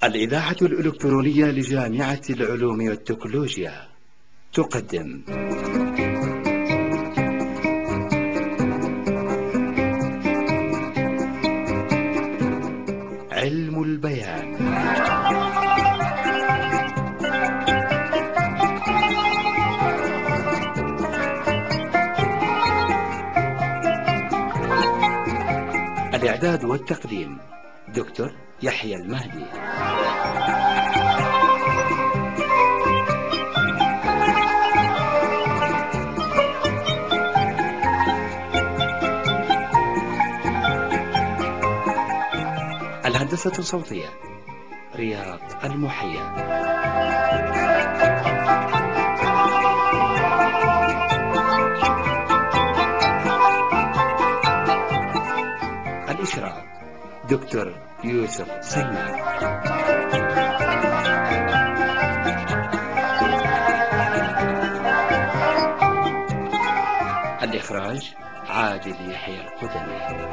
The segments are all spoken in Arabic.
الإذاعة الإلكترونية لجامعة العلوم والتكنولوجيا تقدم علم البيان. الإعداد والتقديم دكتور يحيى المهدي. الهندسة الصوتية رياض المحيا. الإشراف دكتور يوسف سلمان. الإخراج عادل يحيى القدمي.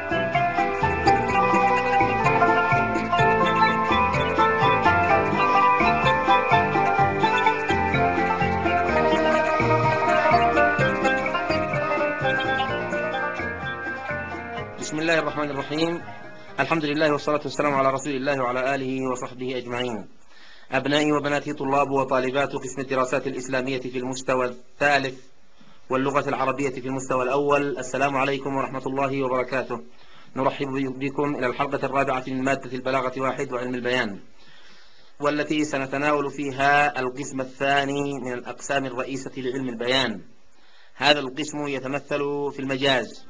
بسم الله الرحمن الرحيم. الحمد لله والصلاة والسلام على رسول الله وعلى آله وصحبه أجمعين. أبنائي وبناتي طلاب وطالبات قسم الدراسات الإسلامية في المستوى الثالث واللغة العربية في المستوى الأول، السلام عليكم ورحمة الله وبركاته. نرحب بكم إلى الحلقة الرابعة من مادة البلاغة واحد وعلم البيان، والتي سنتناول فيها القسم الثاني من الأقسام الرئيسة لعلم البيان. هذا القسم يتمثل في المجاز.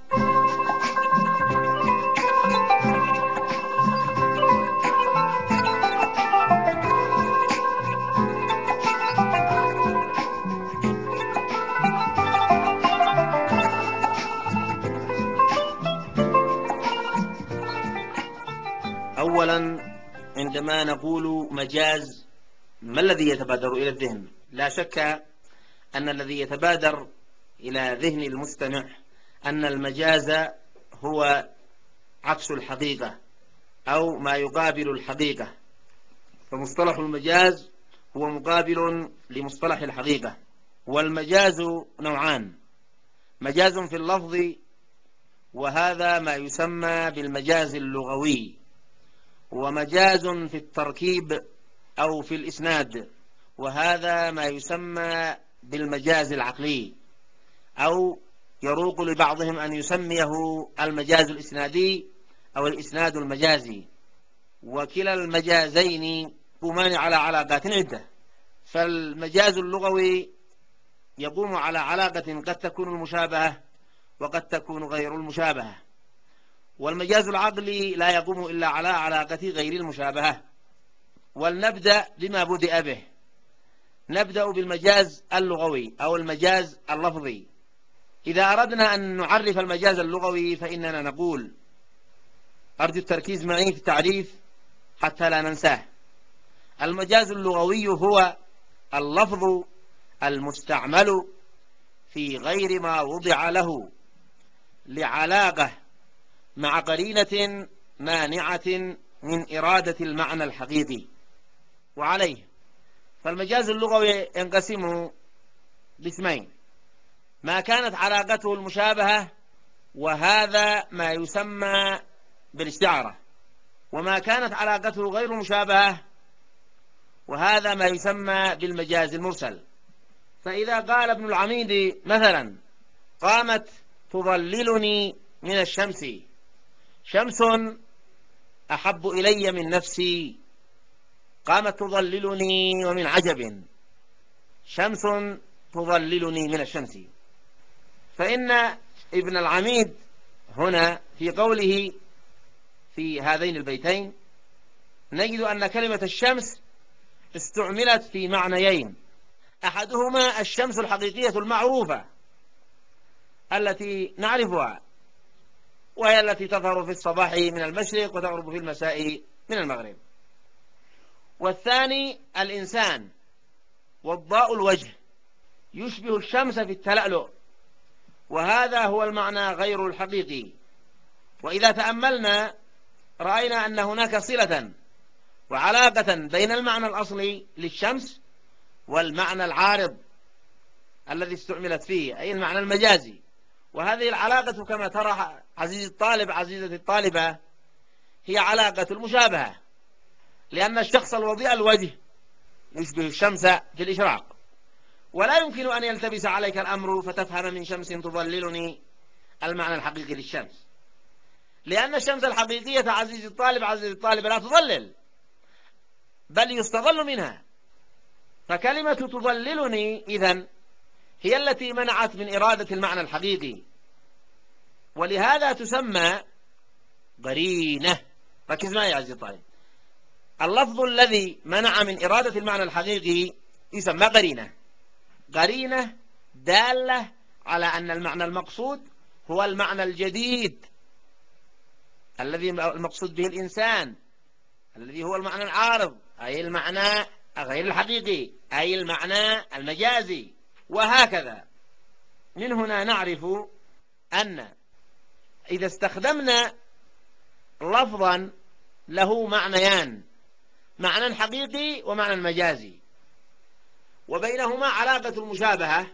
أولا، عندما نقول مجاز ما الذي يتبادر إلى الذهن؟ لا شك أن الذي يتبادر إلى ذهن المستمع أن المجاز هو عكس الحقيقة أو ما يقابل الحقيقة، فمصطلح المجاز هو مقابل لمصطلح الحقيقة. والمجاز نوعان: مجاز في اللفظ، وهذا ما يسمى بالمجاز اللغوي، ومجاز في التركيب أو في الإسناد، وهذا ما يسمى بالمجاز العقلي، أو يروق لبعضهم أن يسميه المجاز الإسنادي أو الإسناد المجازي. وكلا المجازين يقومان على علاقات عدة. فالمجاز اللغوي يقوم على علاقة قد تكون المشابهة وقد تكون غير المشابهة، والمجاز العقلي لا يقوم إلا على علاقة غير المشابهة. ولنبدأ بما بدأ به. نبدأ بالمجاز اللغوي أو المجاز اللفظي. إذا أردنا أن نعرف المجاز اللغوي فإننا نقول، أرجو التركيز معي في التعريف حتى لا ننساه. المجاز اللغوي هو اللفظ المستعمل في غير ما وضع له لعلاقة مع قرينة مانعة من إرادة المعنى الحقيقي. وعليه فالمجاز اللغوي ينقسم قسمين: ما كانت علاقته المشابهة، وهذا ما يسمى بالاستعارة، وما كانت علاقته غير مشابهة، وهذا ما يسمى بالمجاز المرسل. فإذا قال ابن العميد مثلا: قامت تظللني من الشمس، شمس أحب إلي من نفسي. قامت تظللني ومن عجب، شمس تظللني من الشمس. فإن ابن العميد هنا في قوله في هذين البيتين نجد أن كلمة الشمس استعملت في معنيين: أحدهما الشمس الحقيقية المعروفة التي نعرفها، وهي التي تظهر في الصباح من المشرق وتغرب في المساء من المغرب. والثاني الإنسان، وضاء الوجه يشبه الشمس في التلألؤ، وهذا هو المعنى غير الحقيقي. وإذا تأملنا رأينا أن هناك صلة وعلاقة بين المعنى الأصلي للشمس والمعنى العارض الذي استعملت فيه، أي المعنى المجازي. وهذه العلاقة كما ترى عزيزي الطالب عزيزتي الطالبة هي علاقة المشابهة، لأن الشخص الوضيء الوجه يشبه الشمس في الإشراق، ولا يمكن أن يلتبس عليك الأمر فتفهم من شمس تظللني المعنى الحقيقي للشمس، لأن الشمس الحقيقية عزيزي الطالب عزيزي الطالب لا تظلل، بل يستظل منها. فكلمة تظللني إذن هي التي منعت من إرادة المعنى الحقيقي، ولهذا تسمى قرينة. ركز معي يا عزيزي الطالب، اللفظ الذي منع من إرادة المعنى الحقيقي يسمى قرينة. قرينة دالة على أن المعنى المقصود هو المعنى الجديد الذي المقصود به الإنسان، الذي هو المعنى العارض، أي المعنى غير الحقيقي، أي المعنى المجازي، وهكذا. من هنا نعرف أن إذا استخدمنا لفظا له معنيان، معنى حقيقي ومعنى مجازي، وبينهما علاقة المشابهة،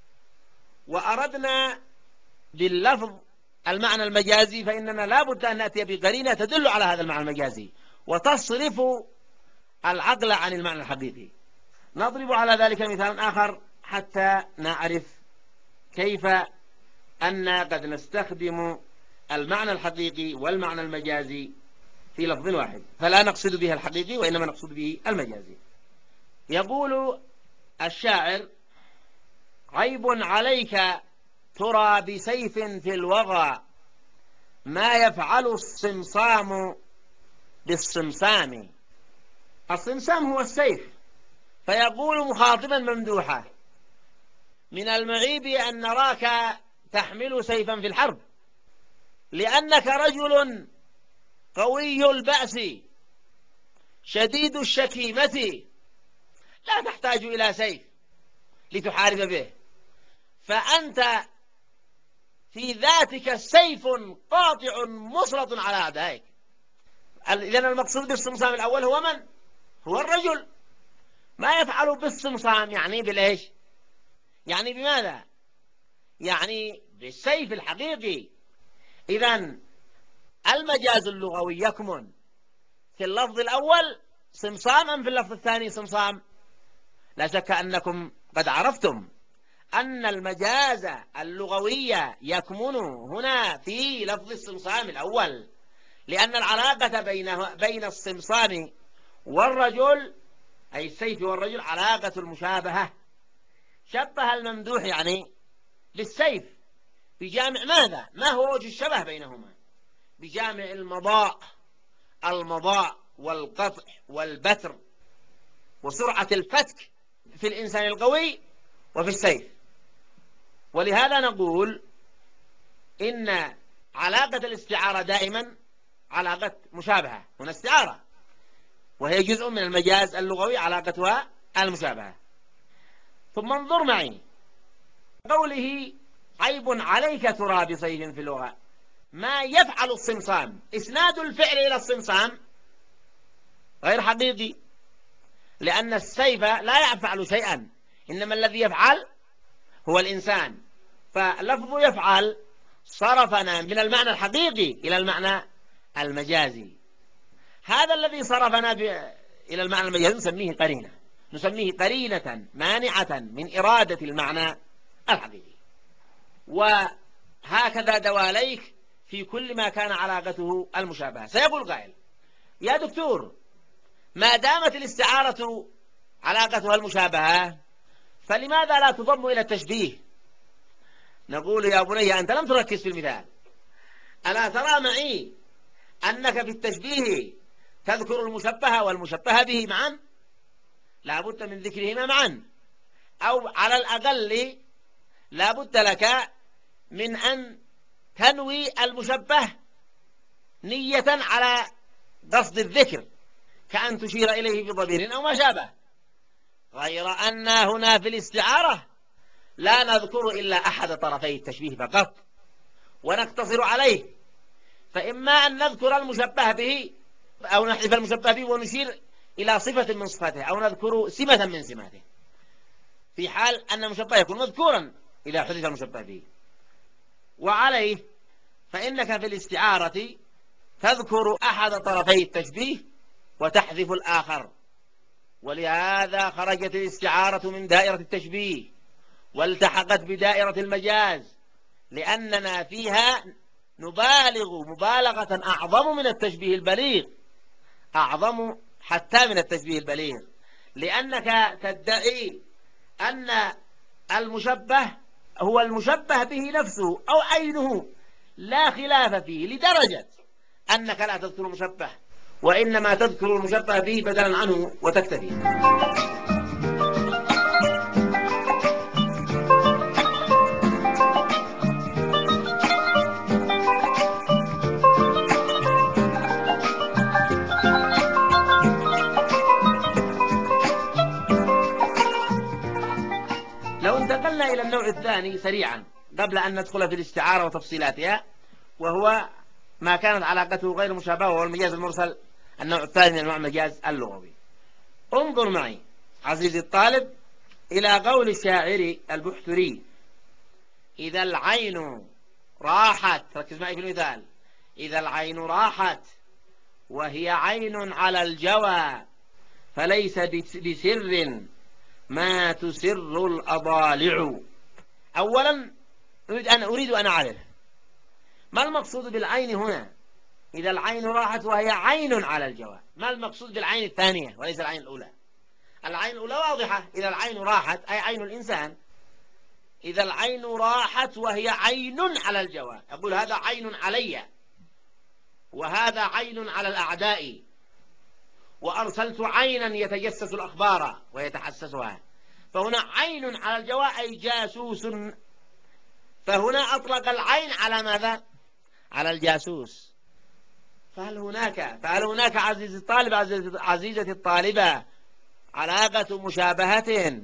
وأردنا باللفظ المعنى المجازي، فإننا لا بد أن نأتي بقرينة تدل على هذا المعنى المجازي وتصرف العقل عن المعنى الحقيقي. نضرب على ذلك مثال آخر حتى نعرف كيف أن قد نستخدم المعنى الحقيقي والمعنى المجازي في لفظ واحد، فلا نقصد به الحقيقي وإنما نقصد به المجازي. يقول الشاعر: عيب عليك ترى بسيف في الوغى، ما يفعل الصمصام بالصمصام. الصمصام هو السيف، فيقول مخاطبا ممدوحا: من المعيب أن نراك تحمل سيفا في الحرب، لأنك رجل قوي البأس شديد الشكيمة، لا تحتاج إلى سيف لتحارب به، فأنت في ذاتك سيف قاطع مسلط على أعدائك. إذن المقصود بالصمصام الأول هو من؟ هو الرجل. ما يفعل بالصمصام يعني بالإيش؟ يعني بماذا؟ يعني بالسيف الحقيقي. إذن المجاز اللغوي يكمن في اللفظ الأول صمصام أم في اللفظ الثاني صمصام؟ لا شك أنكم قد عرفتم أن المجاز اللغوي يكمن هنا في لفظ الصمصام الأول، لأن العلاقة بين الصمصام والرجل، أي السيف والرجل، علاقة المشابهة. شبه الممدوح يعني بالسيف بجامع ماذا؟ ما هو وجه الشبه بينهما؟ بجامع المضاء والقطع والبتر وسرعة الفتك في الإنسان القوي وفي السيف. ولهذا نقول إن علاقة الاستعارة دائما علاقة مشابهة. هنا استعارة وهي جزء من المجاز اللغوي، علاقتها المشابهة. ثم انظر معي قوله: عيب عليك ترى بسيف في اللغة، ما يفعل الصمصام. إسناد الفعل إلى الصمصام غير حقيقي، لأن السيف لا يفعل شيئا، إنما الذي يفعل هو الإنسان. فلفظ يفعل صرفنا من المعنى الحقيقي إلى المعنى المجازي. هذا الذي صرفنا إلى المعنى المجازي نسميه قرينة، نسميه قرينة مانعة من إرادة المعنى الحقيقي. وهكذا دواليك في كل ما كان علاقته المشابهة. سيقول قائل: يا دكتور، ما دامت الاستعارة علاقتها المشابهة فلماذا لا تضم إلى التشبيه؟ نقول: يا بني، أنت لم تركز في المثال. ألا ترى معي أنك في التشبيه تذكر المشبه والمشبه به معا؟ لا بد من ذكرهما معا، أو على الأقل لا بد لك من أن تنوي المشبه نية على قصد الذكر، كأن تشير إليه بضمير أو ما شابه. غير أن هنا في الاستعارة لا نذكر إلا أحد طرفي التشبيه فقط ونقتصر عليه، فإما أن نذكر المشبه به أو نحذف المشبه به ونشير إلى صفة من صفاته أو نذكر سمة من سماته، في حال أن المشبه يكون مذكورا إذا حدث المشبه به. وعليه فإنك في الاستعارة تذكر أحد طرفي التشبيه وتحذف الآخر، ولهذا خرجت الاستعارة من دائرة التشبيه والتحقت بدائرة المجاز، لأننا فيها نبالغ مبالغة أعظم من التشبيه البليغ، أعظم حتى من التشبيه البليغ، لأنك تدعي أن المشبه هو المشبه به نفسه أو عينه، لا خلاف فيه، لدرجة أنك لا تذكر المشبه وإنما تذكر المشبه به بدلا عنه وتكتفي. لو انتقلنا إلى النوع الثاني سريعا قبل أن ندخل في الاستعارة وتفصيلاتها، وهو ما كانت علاقته غير مشابهة، وهو المجاز المرسل، النوع الثاني من أنواع المجاز اللغوي. انظر معي عزيزي الطالب إلى قول الشاعر البحتري: إذا العين راحت، ركز معي في المثال، إذا العين راحت وهي عين على الجوى فليس بسر ما تسر الأضالع. أولا أريد أن أعرف ما المقصود بالعين هنا. إذا العين راحت وهي عين على الجوى، ما المقصود بالعين الثانية وليس العين الأولى؟ العين الأولى واضحة، إذا العين راحت أي عين الإنسان. إذا العين راحت وهي عين على الجوى، أقول هذا عين علي وهذا عين على الأعداء، وأرسلت عينا يتجسس الأخبار ويتحسسها، فهنا عين على الجوى أي جاسوس، فهنا أطلق العين على ماذا؟ على الجاسوس. فهل هناك عزيزي الطالب عزيزتي الطالبة علاقة مشابهة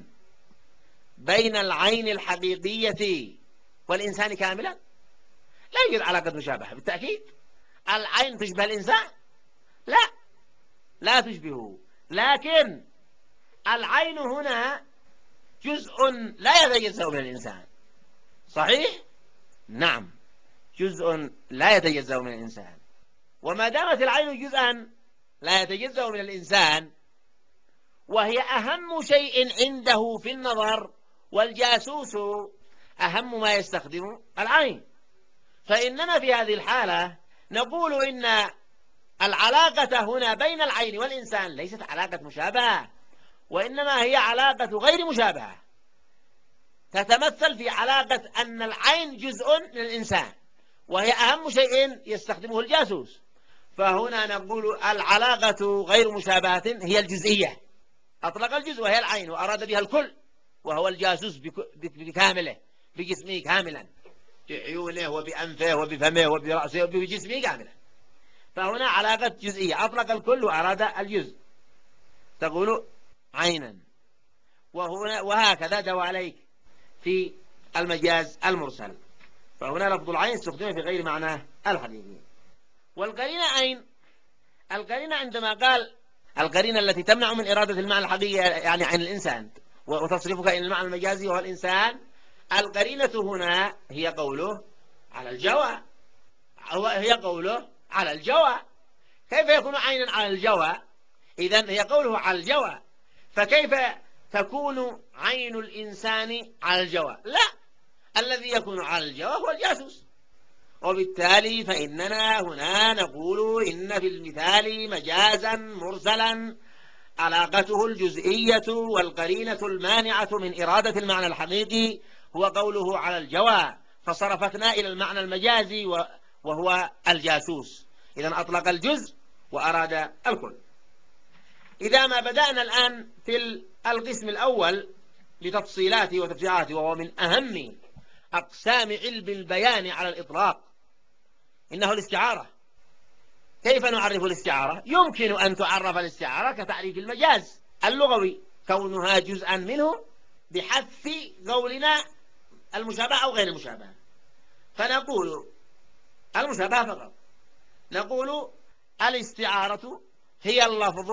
بين العين الحقيقية والإنسان كاملا؟ لا يوجد علاقة مشابهة بالتأكيد. العين تشبه الإنسان؟ لا، لا تشبهه، لكن العين هنا جزء لا يتجزأ من الإنسان، صحيح؟ نعم، جزء لا يتجزأ من الإنسان، وما دامت العين جزءا لا يتجزأ من الإنسان وهي أهم شيء عنده في النظر، والجاسوس أهم ما يستخدم العين، فإننا في هذه الحالة نقول إن العلاقة هنا بين العين والإنسان ليست علاقة مشابهة، وإنما هي علاقة غير مشابهة، تتمثل في علاقة أن العين جزء من الإنسان وهي أهم شيء يستخدمه الجاسوس. فهنا نقول العلاقة غير مشابهة هي الجزئية، أطلق الجزء وهي العين وأراد بها الكل، وهو الجاسوس بكامله، بجسمه كاملا، بعيونه وبأنفه وبفمه وبرأسه وبجسمه كاملا. فهنا علاقة جزئية، أطلق الكل وأراد الجزء، تقول عينا. وهكذا دواليك في المجاز المرسل، فهنا لفظ العين استخدم في غير معناه الحقيقي. والقرينة أين؟ القرينة عندما قال القرينة التي تمنع من إرادة المعنى الحقيقي يعني عن الإنسان وتصرفك إلى المعنى المجازي وهو الإنسان، القرينة هنا هي قوله على الجوى، هي قوله على الجوى. كيف يكون عينا على الجوى؟ إذن هي قوله على الجوى، فكيف تكون عين الإنسان على الجوى؟ لا، الذي يكون على الجوى هو الجاسوس، وبالتالي فإننا هنا نقول إن في المثال مجازا مرسلا علاقته الجزئية والقرينة المانعة من إرادة المعنى الحقيقي هو قوله على الجوى، فصرفتنا إلى المعنى المجازي وهو الجاسوس. إذن أطلق الجزء وأراد الكل. إذا ما بدأنا الآن في القسم الأول بتفصيلاته وتفسيراته، وهو من أهم أقسام علم البيان على الإطلاق، إنه الاستعارة. كيف نعرف الاستعارة؟ يمكن أن تعرف الاستعارة كتعريف المجاز اللغوي، كونها جزءا منه بحذف قولنا المشابهة أو غير المشابهة، فنقول المشابهة فقط. نقول الاستعارة هي اللفظ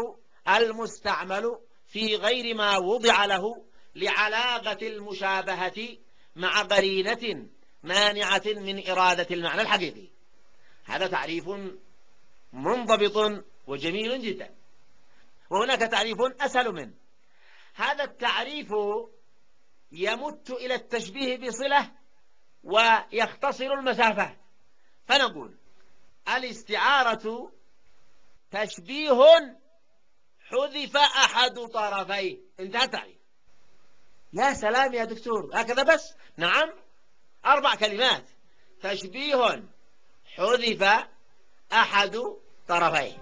المستعمل في غير ما وضع له لعلاقة المشابهة مع قرينة مانعة من إرادة المعنى الحقيقي. هذا تعريف منضبط وجميل جدا. وهناك تعريف أسهل منه. هذا التعريف يمت إلى التشبيه بصلة ويختصر المسافة، فنقول الاستعارة تشبيه حذف أحد طرفيه. انتهى التعريف. يا سلام يا دكتور، هكذا بس؟ نعم، 4 كلمات: تشبيه حذف أحد طرفيه.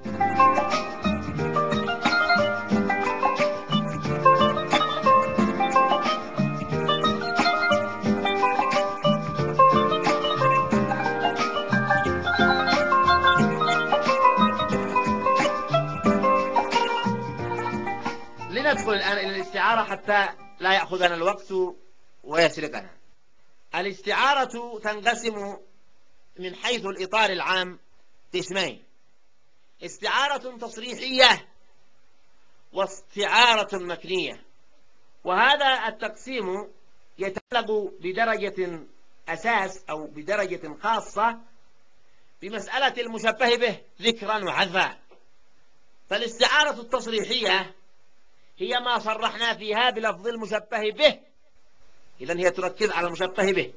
لندخل الآن إلى الاستعارة حتى لا يأخذنا الوقت ويسرقنا. الاستعارة تنقسم من حيث الإطار العام قسمين: استعارة تصريحية واستعارة مكنية. وهذا التقسيم يتعلق بدرجة أساس أو بدرجة خاصة بمسألة المشبه به ذكرا وحذفا. فالاستعارة التصريحية هي ما صرحنا فيها بلفظ المشبه به، إذن هي تركز على المشبه به.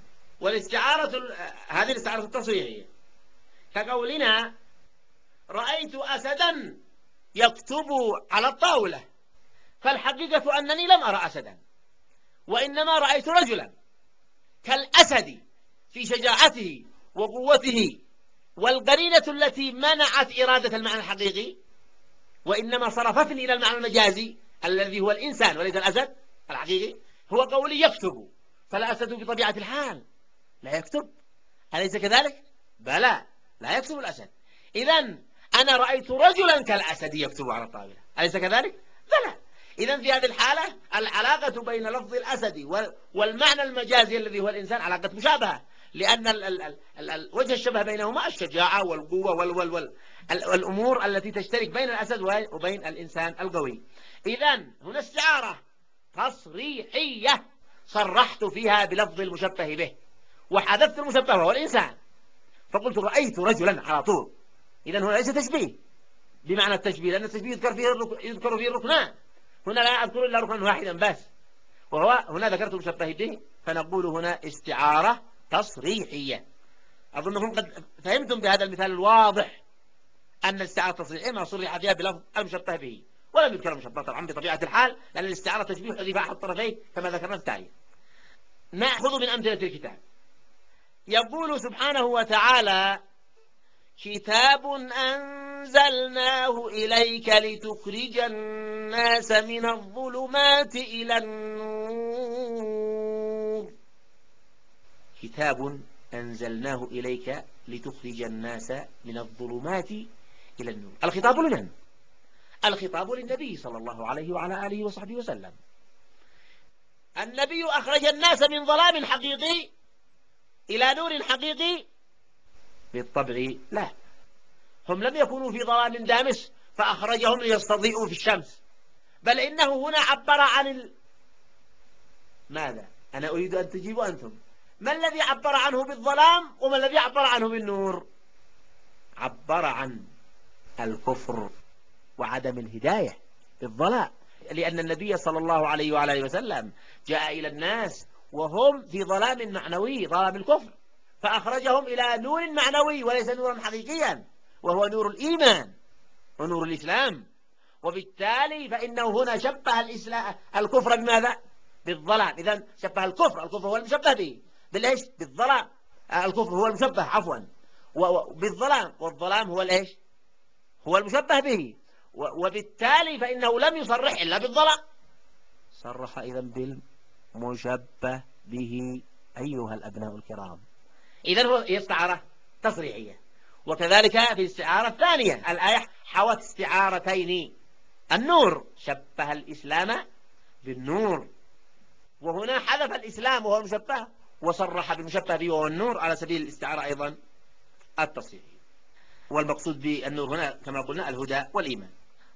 هذه الاستعارة التصريحية كقولنا: رأيت أسدا يكتب على الطاولة، فالحقيقة أنني لم أرى أسدا، وإنما رأيت رجلا كالأسد في شجاعته وقوته، والقرينة التي منعت إرادة المعنى الحقيقي وإنما صرفتني إلى المعنى المجازي الذي هو الإنسان وليس الأسد الحقيقي، هو قولي يكتب. فالأسد بطبيعة الحال لا يكتب، أليس كذلك؟ بلى، لا يكتب الأسد. إذن أنا رأيت رجلا كالأسد يكتب على الطاولة، أليس كذلك؟ بلى. إذن في هذه الحالة العلاقة بين لفظ الأسد والمعنى المجازي الذي هو الإنسان علاقة مشابهة، لأن وجه الشبه بينهما الشجاعة والقوة والأمور التي تشترك بين الأسد وبين الإنسان القوي. إذن هنا استعارة تصريحية صرحت فيها بلفظ المشبه به وحذفت المشبه وهو الإنسان، فقلت رأيت رجلا على طول. إذن هنا ليس تشبيه بمعنى التشبيه، لأن التشبيه يذكر فيه الركنان، هنا لا أذكر إلا ركنا واحدا بس، وهو هنا ذكرت المشبه به، فنقول هنا استعارة تصريحية. أظنكم قد فهمتم بهذا المثال الواضح أن الاستعارة التصريحية ما صرح فيها بلفظ المشبه به، ولم يذكر المشبه طبعا بطبيعة الحال، لأن الاستعارة تشبيه حذف أحد الطرفين كما ذكرنا في التعريف. نأخذ من أمثلة الكتاب. يقول سبحانه وتعالى: كتاب أنزلناه إليك لتخرج الناس من الظلمات إلى النور. كتاب أنزلناه إليك لتخرج الناس من الظلمات إلى النور. الخطاب لمن؟ الخطاب للنبي صلى الله عليه وعلى آله وصحبه وسلم. النبي أخرج الناس من ظلام حقيقي إلى نور حقيقي؟ بالطبع لا، هم لم يكونوا في ظلام دامس فأخرجهم ليستضيئوا في الشمس، بل إنه هنا عبر عن ماذا؟ أنا أريد أن تجيبوا أنتم. ما الذي عبر عنه بالظلام وما الذي عبر عنه بالنور؟ عبر عن الكفر وعدم الهداية بالظلام، لأن النبي صلى الله عليه وعلى وسلم جاء إلى الناس وهم في ظلام معنوي، ظلام الكفر، فأخرجهم إلى نور معنوي وليس نورا حقيقيا، وهو نور الإيمان ونور الإسلام. وبالتالي فإنه هنا شبه الكفر بماذا؟ بالظلام. إذن شبه الكفر هو المشبه به، بالإيش؟ بالظلام. الكفر هو المشبه عفوا بالظلام، والظلام هو الإيش؟ هو المشبه به. وبالتالي فإنه لم يصرح إلا بالظلام، صرح إذن بالمشبه به أيها الأبناء الكرام. إذن هي استعارة تصريحية. وكذلك في الاستعارة الثانية الآية حوت استعارتين: النور شبه الإسلام بالنور، وهنا حذف الإسلام وهو المشبه وصرح بالمشبه به وهو النور على سبيل الاستعارة أيضا التصريحية. والمقصود بالنور هنا كما قلنا الهدى والإيمان.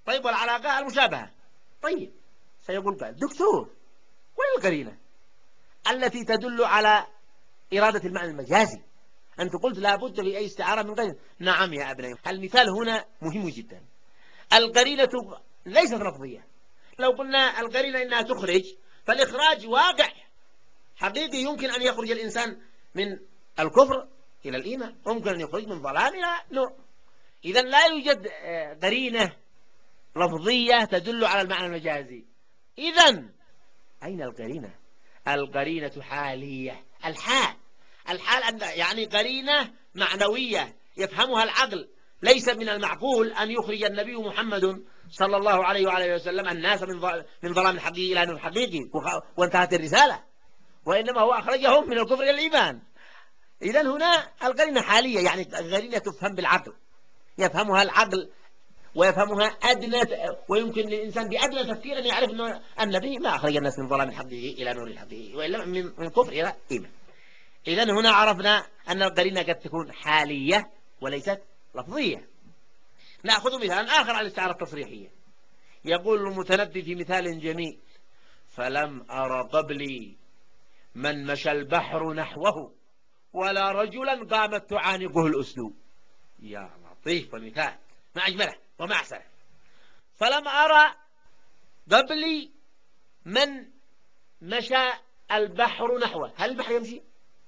طيب والعلاقة المشابهة. طيب سيقول قال دكتور، وين القرينة التي تدل على إرادة المعنى المجازي؟ أنت قلت لا بد في أي استعارة من قرينة. نعم يا أبنائي، المثال هنا مهم جدا. القرينة ليست لفظية. لو قلنا القرينة إنها تخرج، فالإخراج واقع حقيقي، يمكن أن يخرج الإنسان من الكفر إلى الإيمان، ممكن أن يخرج من ظلام إلى نور. إذا لا يوجد قرينة لفظية تدل على المعنى المجازي. إذا أين القرينة؟ القرينة حالية. الحال أن يعني قرينة معنوية يفهمها العقل. ليس من المعقول أن يخرج النبي محمد صلى الله عليه وعلى وسلم الناس من ظلام الحقيقي إلى نور الحقيقي وانتهت الرسالة، وإنما هو أخرجهم من الكفر إلى الإيمان. إذا هنا القرينة حالية، يعني القرينة تفهم بالعقل، يفهمها العقل ويفهمها أدنى، ويمكن للإنسان بأدنى تفكير أن يعرف أن النبي ما أخرج الناس من ظلام الحقيقي إلى نور الحقيقي، وإلا من كفر إلى إيمان. إذا هنا عرفنا أن القرينة قد تكون حالية وليست لفظية. نأخذ مثال آخر على الاستعارة التصريحية. يقول المتنبي في مثال جميل: فلم أر قبلي من مشى البحر نحوه ولا رجلا قامت تعانقه الأسلوب. يا لطيف المثال، ما أجمله وما أحسنه. فلم أرى قبلي من مشى البحر نحوه. هل البحر يمشي؟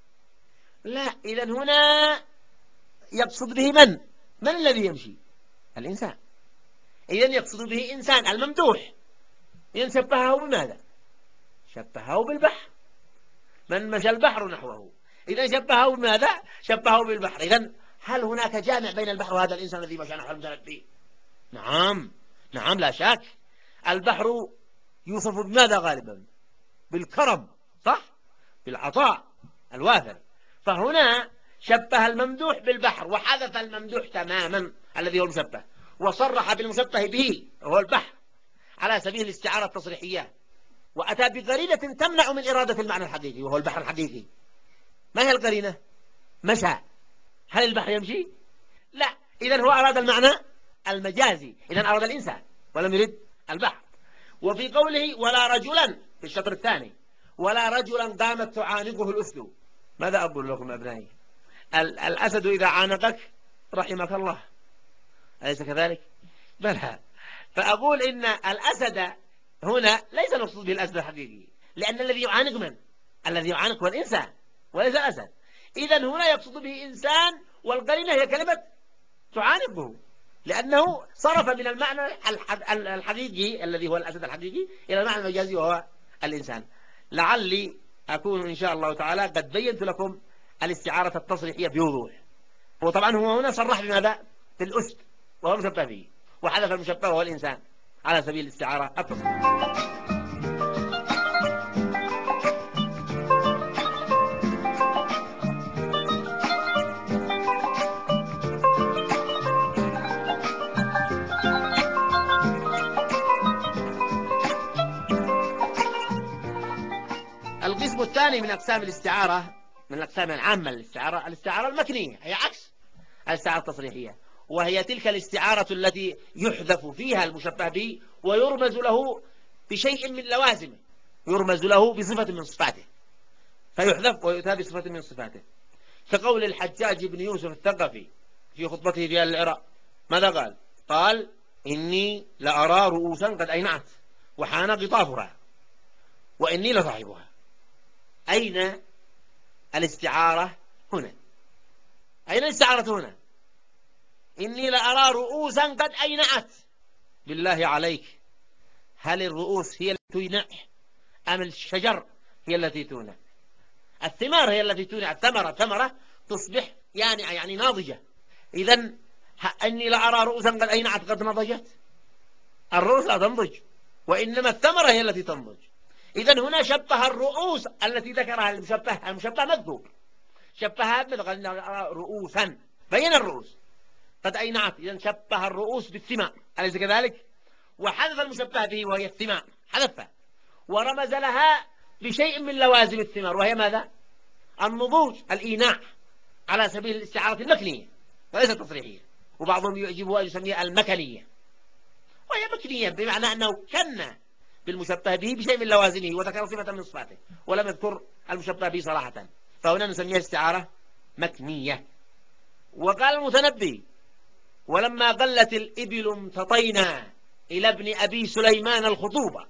لا. إذا هنا يقصد به من الذي يمشي؟ الإنسان. إذا يقصد به إنسان الممدوح. إذا شبهه بماذا؟ شبهه بالبحر. من مشى البحر نحوه، إذا شبهه بماذا؟ شبهه بالبحر. إذا هل هناك جامع بين البحر وهذا الإنسان الذي مشى نحو المتنبي؟ نعم، نعم لا شك. البحر يوصف بماذا غالبا؟ بالكرم، صح؟ بالعطاء الوافر. فهنا شبه الممدوح بالبحر وحذف الممدوح تماما الذي هو المشبه، وصرح بالمشبه به وهو البحر على سبيل الاستعارة التصريحية، وأتى بقرينة تمنع من إرادة المعنى الحقيقي وهو البحر الحقيقي. ما هي القرينة؟ مشى. هل البحر يمشي؟ لا. إذن هو أراد المعنى المجازي، إذن أراد الإنسان ولم يرد البحر. وفي قوله ولا رجلا في الشطر الثاني: ولا رجلا قامت تعانقه الأسد. ماذا أقول لكم أبنائي؟ الأسد إذا عانقك رحمك الله، أليس كذلك؟ بلى. فأقول إن الأسد هنا ليس المقصود به الأسد الحقيقي، لأن الذي يعانق من؟ الذي يعانق هو الإنسان وليس الأسد. إذن هنا يقصد به إنسان، والقرينة هي كلمة تعانقه، لأنه صرف من المعنى الحقيقي الذي هو الأسد الحقيقي إلى المعنى المجازي وهو الإنسان. لعلي أكون إن شاء الله تعالى قد بينت لكم الاستعارة التصريحية بوضوح. وطبعا هو هنا صرح بماذا؟ بالأسد وهو مشبه به، وحذف المشبه وهو الإنسان على سبيل الاستعارة التصريحية. القسم الثاني من أقسام الاستعارة، من الأقسام العامة للاستعارة، الاستعارة المكنية، هي عكس الاستعارة التصريحية، وهي تلك الاستعارة التي يحذف فيها المشبه به ويرمز له بشيء من لوازمه، يرمز له بصفة من صفاته، فيحذف ويؤتى بصفة من صفاته. كقول الحجاج بن يوسف الثقفي في خطبته في العراق، ماذا قال؟ قال: إني لأرى رؤوسا قد أينعت وحان قطافها وإني لصاحبها. أين الاستعارة هنا؟ أين الاستعارة هنا؟ إني لأرى رؤوسا قد أينعت. بالله عليك، هل الرؤوس هي التي تينع أم الشجر هي التي تونع؟ الثمار هي التي تونع. ثمرة تصبح يعني ناضجة. إذن إني لأرى رؤوسا قد أينعت قد نضجت. الرؤوس لا تنضج، وإنما الثمرة هي التي تنضج. إذن هنا شبه الرؤوس التي ذكرها المشبه مذكور، شبهها قال رؤوسا، بين الرؤوس قد أينعت. إذن شبه الرؤوس بالثمار، أليس كذلك؟ وحذف المشبه به وهي الثمار، حذفها ورمز لها بشيء من لوازم الثمار، وهي ماذا؟ النضوج، الإيناع، على سبيل الاستعارة المكنية وليس التصريحية. وبعضهم يعجبه أن يسميها المكنية. وهي مكنية بمعنى أنه كن بالمشبه به بشيء من لوازمه وذكر صفة من صفاته ولم يذكر المشبه به صراحة، فهنا نسميها استعارة مكنية. وقال المتنبي: ولما قلت الإبل امتطينا إلى ابن أبي سليمان الخطوبة.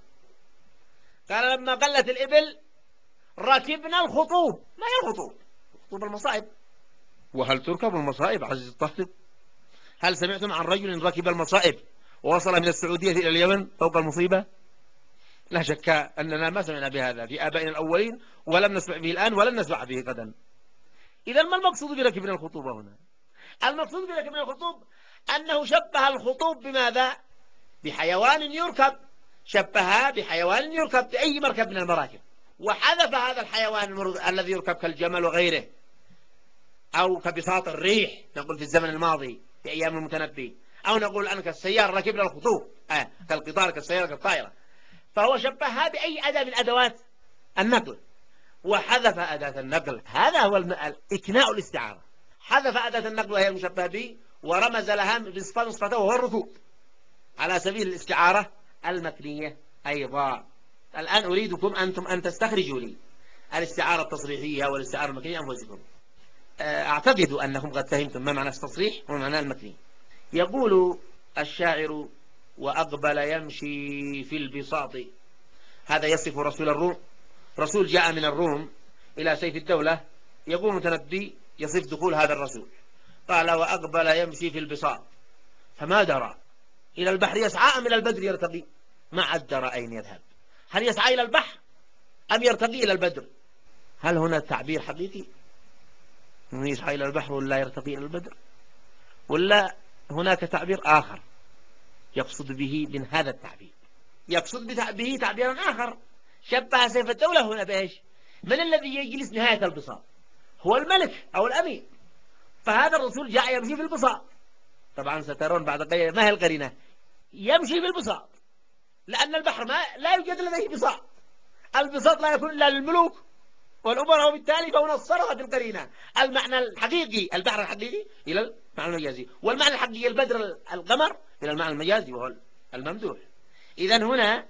قال لما قلت الإبل ركبنا الخطوب. ما هي الخطوب؟ خطوب المصائب. وهل تركب المصائب عزيز الطالب؟ هل سمعتم عن رجل ركب المصائب ووصل من السعودية إلى اليمن فوق المصيبة؟ لا شك أننا ما سمعنا بهذا في آبائنا الأولين، ولم نسمع به الآن ولن نسمع به غدا. إذا ما المقصود بركبنا الخطوبة هنا؟ المقصود بركبنا الخطوب أنه شبه الخطوب بماذا؟ بحيوان يركب، شبهها بحيوان يركب بأي مركب من المراكب، وحذف هذا الحيوان الذي يركب كالجمل وغيره، أو كبساط الريح نقول في الزمن الماضي في أيام المتنبي، أو نقول الآن كالسيارة ركبنا الخطوب، كالقطار كالسيارة كالطائرة. فهو شبهها بأي أداة من أدوات النقل وحذف أداة النقل. هذا هو إكناء الاستعارة. حذف أداة النقل وهي المشبه به ورمز لها بصفته وهو الركوب على سبيل الاستعارة المكنية أيضا. الآن أريدكم أنتم أن تستخرجوا لي الاستعارة التصريحية والاستعارة المكنية أنفسكم. أعتقد أنكم قد فهمتم ما معنى التصريح وما معنى المكني. يقول الشاعر: وأقبل يمشي في البساط. هذا يصف رسول الروم. رسول جاء من الروم إلى سيف الدولة. يقول متنبي يصف دخول هذا الرسول، قال: وأقبل يمشي في البساط فما درى إلى البحر يسعى أم إلى البدر يرتقي. ما عدر أين يذهب، هل يسعى إلى البحر أم يرتقي إلى البدر؟ هل هنا تعبير حقيقي أنه يسعى إلى البحر ولا يرتقي إلى البدر، ولا هناك تعبير آخر يقصد به من هذا التعبير؟ يقصد به تعبيرا آخر. شبه سيف الدولة هنا بإيش؟ من الذي يجلس نهاية البساط؟ هو الملك أو الأمير. فهذا الرسول جاء يمشي في البساط. طبعا سترون بعد قليل ما هي القرينة؟ يمشي في البساط، لأن البحر لا يوجد لديه بساط. البساط لا يكون إلا للملوك والأمراء، وبالتالي فهنا صرفت القرينة المعنى الحقيقي البحر الحقيقي إلى المعنى المجازي، والمعنى الحقيقي البدر القمر إلى المعنى المجازي وهو الممدوح. إذا هنا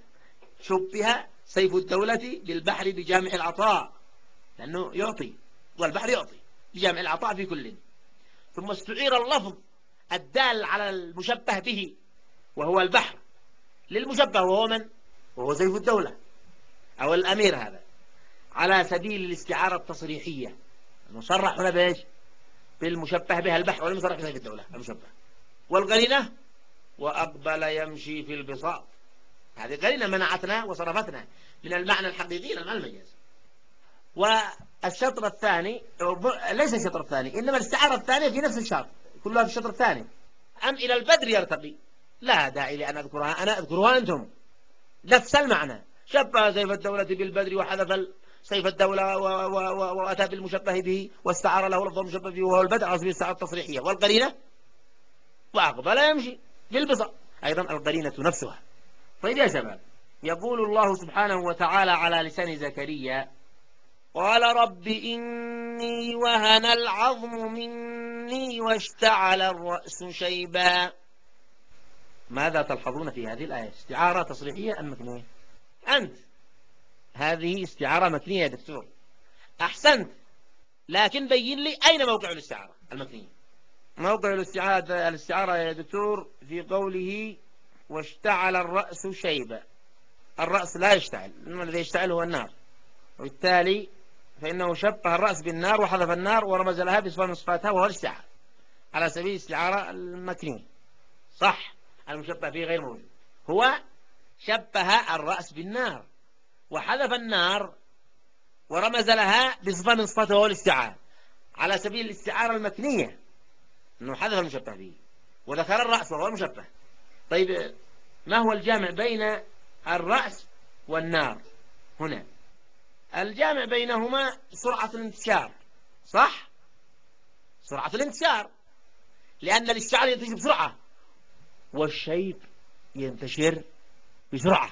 شبه سيف الدولة بالبحر بجامع العطاء، لأنه يعطي والبحر يعطي بجامع العطاء في كل. ثم استعير اللفظ الدال على المشبه به وهو البحر للمشبه وهو من؟ وهو سيف الدولة أو الأمير، هذا على سبيل الاستعارة التصريحية. المصرح هنا بإيش؟ بالمشبه بها البحر، والمصرح بسيف الدولة المشبه. والقرينة وأقبل يمشي في البساط، هذه قرينة منعتنا وصرفتنا من المعنى الحقيقي إلى المعنى المجازي. والشطر الثاني ليس الشطر الثاني، إنما الاستعارة الثانية في نفس الشرط كلها في الشطر الثاني. أم إلى البدر يرتقي، لا داعي لأن أذكرها أنا، أذكرها أنتم. نفس المعنى، شبه سيف الدولة بالبدر وحذف سيف الدولة وأتى بالمشبه به واستعار له لفظ المشبه به وهو البدر على سبيل الاستعارة التصريحية. والقرينة وأقبل يمشي بالبساط، أيضا القرينة نفسها. طيب يا شباب، يقول الله سبحانه وتعالى على لسان زكريا: قال رب إني وهن العظم مني واشتعل الرأس شيبا. ماذا تلحظون في هذه الآية؟ استعارة تصريحية أم مكنية؟ أنت هذه استعارة مكنية يا دكتور. أحسنت، لكن بين لي أين موقع الاستعارة المكنية. موقع الاستعارة يا دكتور في قوله واشتعل الرأس شيبا. الرأس لا يشتعل، الذي يشتعل هو النار، وبالتالي فإنه شبه الرأس بالنار وحذف النار ورمز لها بصفة من صفاتها وهو الاستعارة على سبيل الاستعارة المكنية. صح، المشبه به غير موجود. هو شبه الرأس بالنار وحذف النار ورمز لها بصفة من صفاته وهو الاستعارة على سبيل الاستعارة المكنية، أنه حذف المشبه به وذكر الرأس وهو المشبه. طيب ما هو الجامع بين الرأس والنار هنا؟ الجامع بينهما سرعة الانتشار. صح، سرعة الانتشار، لأن الاشتعال ينتشر بسرعة والشيب ينتشر بسرعة،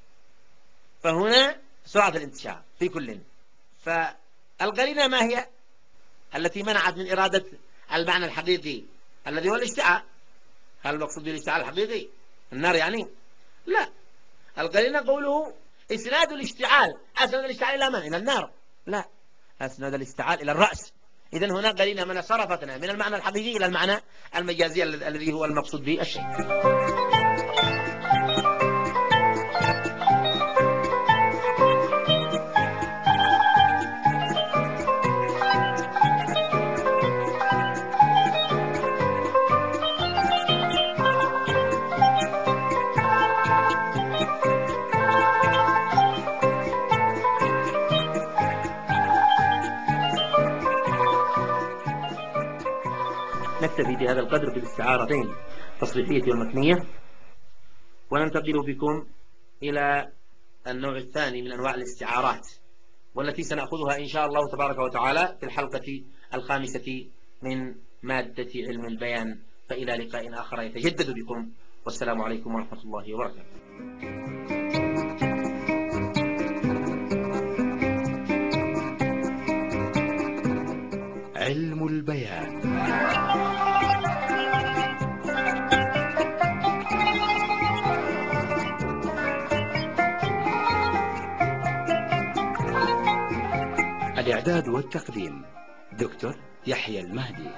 فهنا سرعة الانتشار في كل. فالقرينة ما هي التي منعت من إرادة المعنى الحقيقي الذي هو الاشتعال؟ هل المقصود بالاشتعال الحقيقي؟ النار يعني؟ لا، القرينة قوله إسناد الاشتعال. أسند الاشتعال إلى من؟ إلى النار؟ لا، أسند الاشتعال إلى الرأس. إذن هنا قرينة من صرفتنا من المعنى الحقيقي إلى المعنى المجازي الذي هو المقصود به الشيء. نكتفي بهذا القدر بالاستعارتين التصريحية والمتنية، وننتقل بكم إلى النوع الثاني من أنواع الاستعارات، والتي سنأخذها إن شاء الله تبارك وتعالى في الحلقة الخامسة من مادة علم البيان. فإلى لقاء آخر يتجدد بكم، والسلام عليكم ورحمة الله وبركاته. علم البيان. الإعداد والتقديم دكتور يحيى المهدي.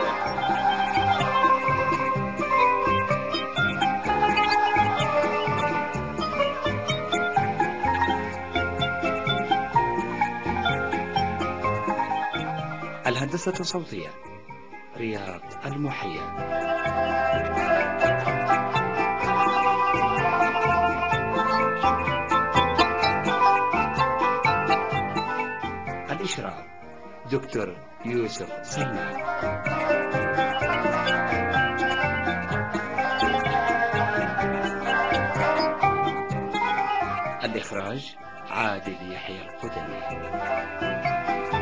الهندسة الصوتية رياض المحيا. الإشراف دكتور يوسف سنان. الإخراج عادل يحيى القدمي.